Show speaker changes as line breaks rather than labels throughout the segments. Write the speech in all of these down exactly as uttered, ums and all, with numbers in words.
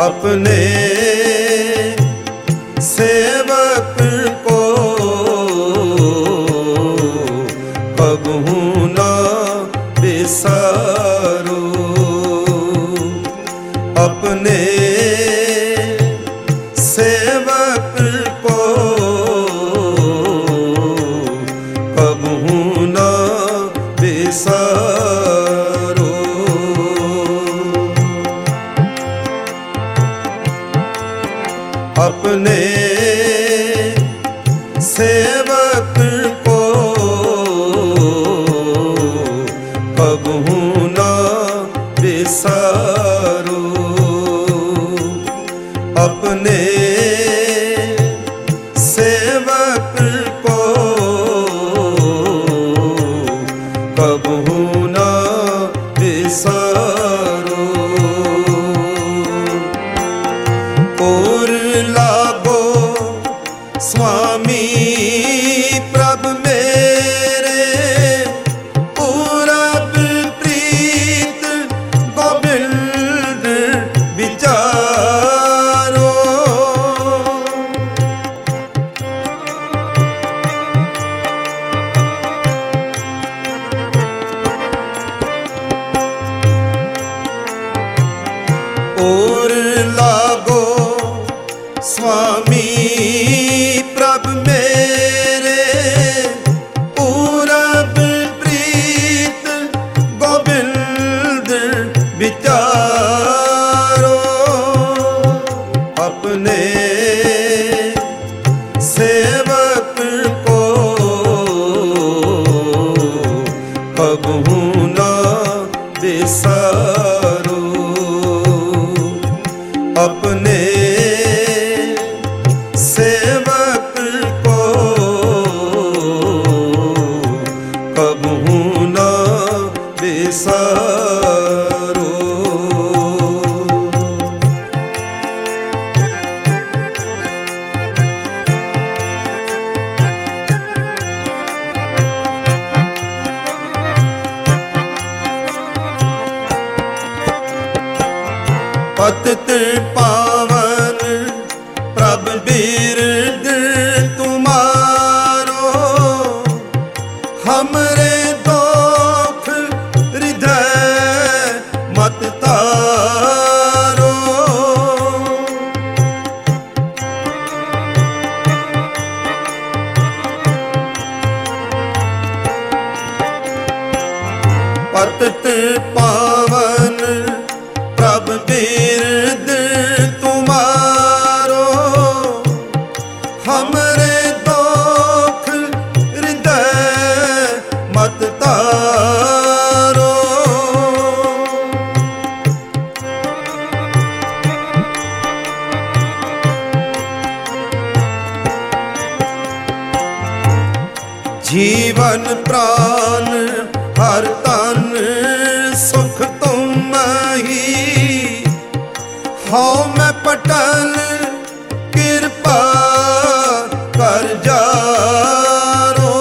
अपने सेवक को कबहू न बिसारो, अपने सेवक को कबहू न बिसारो। अपने सेवक को कबहू न बिसारो, अपने सेवक को कबहू न बिसारो। और लागो स्वामी प्रभ मेरे, पूरब प्रीत गोविंद विचारो। और लागो स्वामी प्रभ मेरे, पूरब प्रीत गोविंद विचारो। अपने सेवक को कबहू न बिसारो, अपने सेवक को कबहू न बिसारो। पतित पावन प्रभ बिरद तुम्हारो, हमरे दुख हृदय मत तारो। पतित पावन प्रभ बिरद तुम्हारो, हमरे दुख हृदय मत तारो। जीवन प्राण हर तन सुख तुम ही, हौं मैं पटल कृपा कर जारो।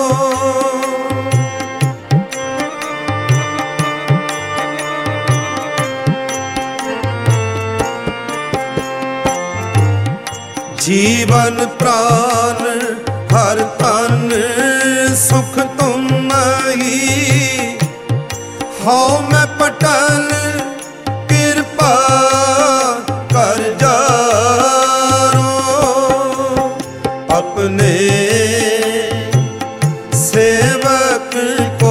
जीवन प्राण हर तन सुख तुम ही, हौं मैं पटल कृपा कर जारो। अपने सेवक को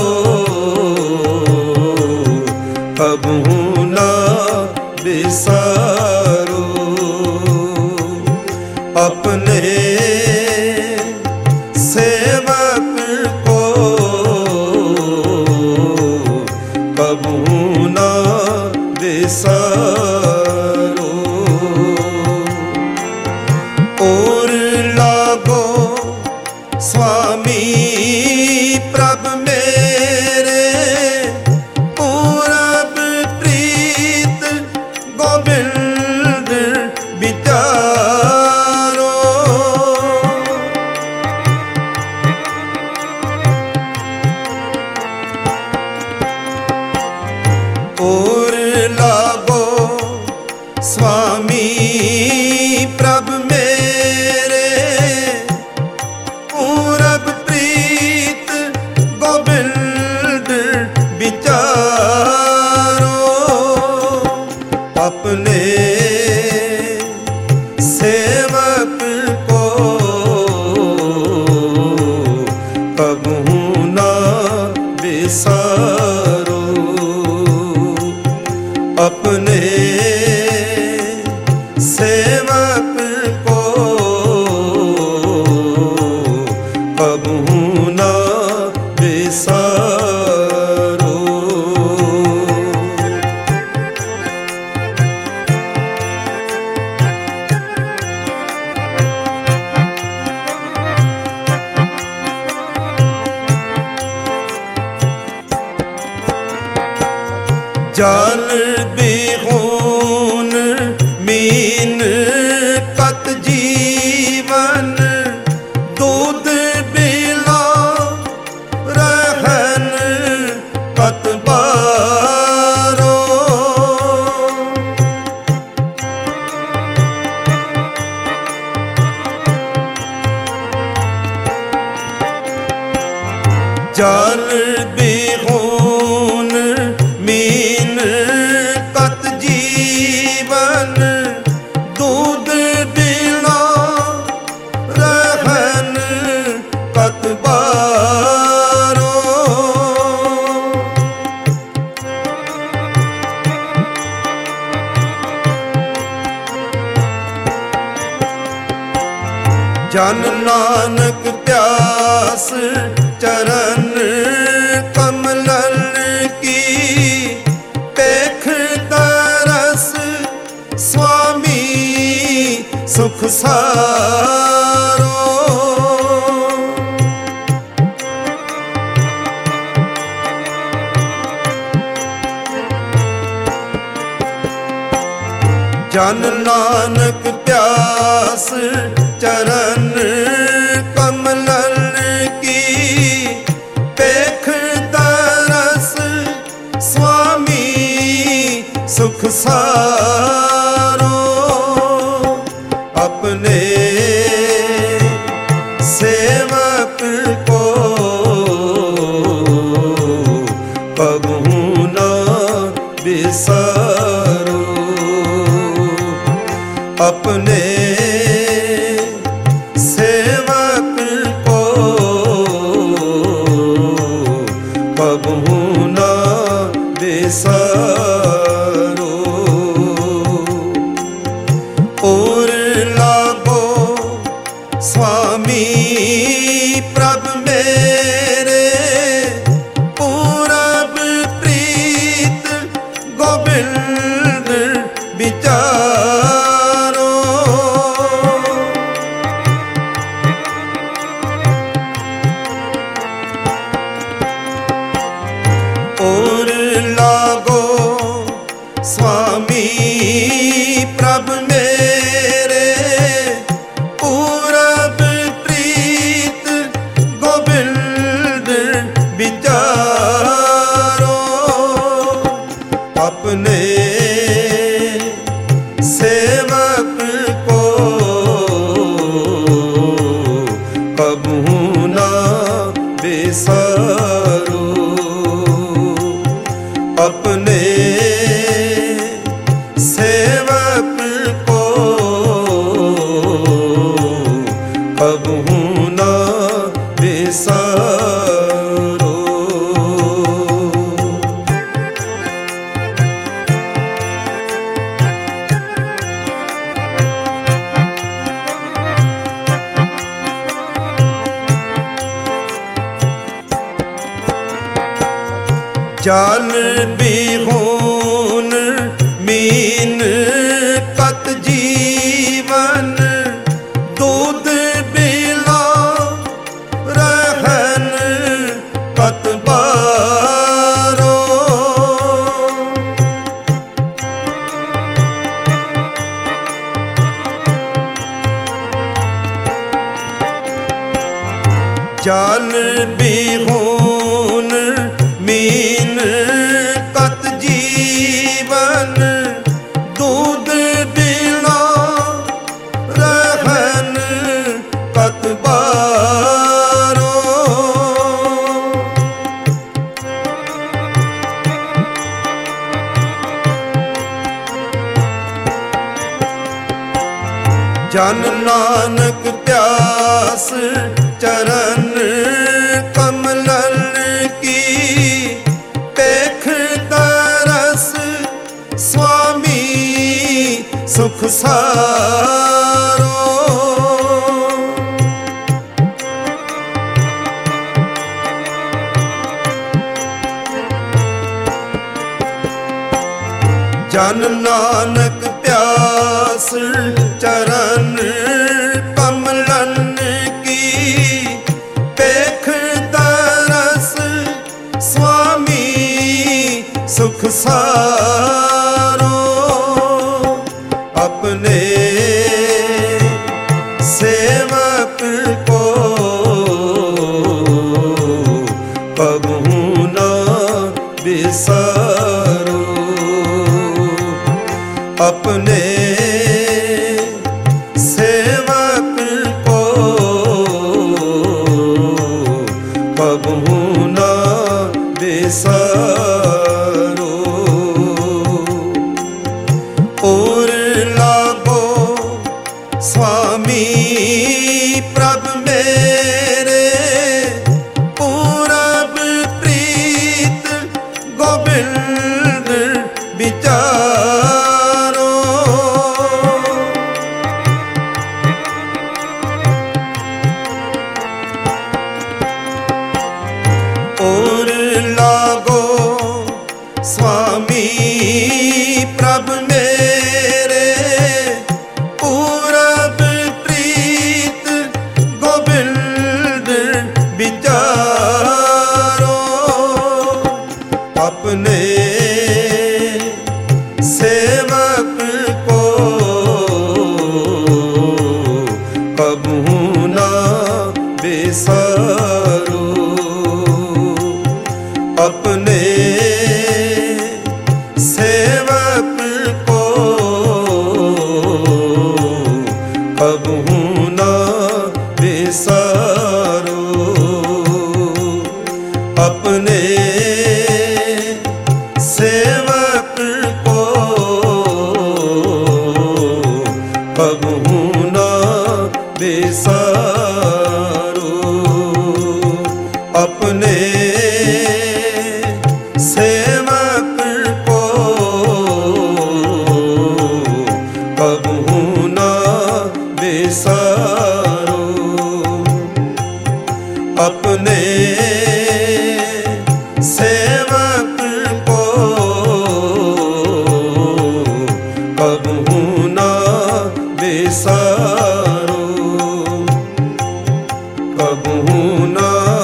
कबहू न बिसारो, अपने सेवक को कबहू न बिसारो। और लागो स्वामी प्रभ मेरे, पूरब प्रीत गोविंद विचारो। और लागो जल बिहून मीन कत जीवन, दूध बिला रहन कत बारो। जल बिहून मीन कत जीवन, दूध बिला रहन कत बारो। जन नानक प्यास चरण कमलन की, पेख तरस स्वामी सुख सारो। जन नानक प्यास चरण कमलन की, पेख तरस स्वामी सुख सारो। अपने सेवक को कबहू न बिसारो। अपने सेवक को कबहू न बिसारो। और लागो स्वामी प्रभ मेरे, पूरब प्रीत गोविंद विचारो। और लागो स्वामी प्रभ मेरे, पूरब प्रीत गोविंद विचारो। अपने सेवक को कबहू न बिसारो। अपने सेवक को कबहू न बिसारो। जल बिहून मीन कत जीवन, दूध बिला रहन कत बारो। जल बिहून मीन कत जीवन, दूध बिला रहन कत बारो। जन नानक प्यास चरण कमलन की, पेख तरस स्वामी सुख सारो। जन नानक प्यास चरण कमलन की, पेख तरस स्वामी सुख सारो अपने सेवक को कबहू न बिसारो। अपने सेवक को कबहू न बिसारो। और लागो स्वामी प्रभ मेरे पूरब प्रीत गोविंद विचारो। और लागो स्वामी प्रभ मेरे पूरब प्रीत गोविंद विचारो। अपने सेवक को कबहू न बिसारो। अपने सेवक को कबहू न बिसारो। अपने सेवक को कबहू न बिसारो। अपने सेवक को कबहू न बिसारो। अपने सेवक को कबहू न बिसारो। कबहू न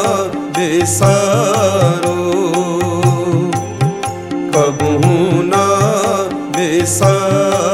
बिसारो। कबहू न बिसारो।